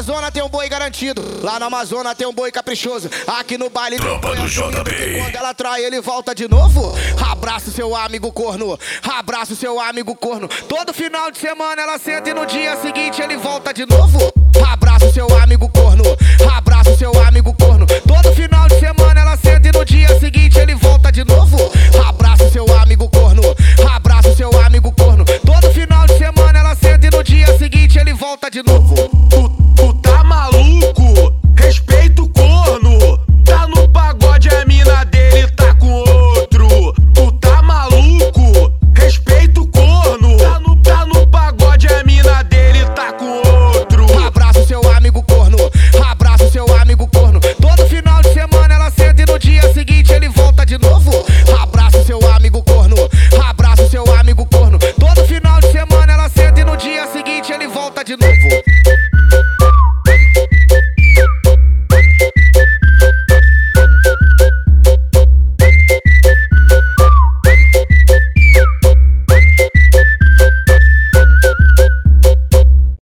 Amazonas tem um boi garantido. Lá no Amazonas tem um boi caprichoso. Aqui no baile Tropa do JB. Quando ela trai, ele volta de novo. Abraça o seu amigo corno. Abraça o seu amigo corno. Todo final de semana ela senta e no dia seguinte ele volta de novo. Abraça o seu amigo corno. Abraça o seu amigo corno. Todo final de semana ela senta e no dia seguinte ele volta de novo. Abraça o seu amigo corno. Abraça o seu amigo corno. Todo final de semana ela senta e no dia seguinte ele volta de novo.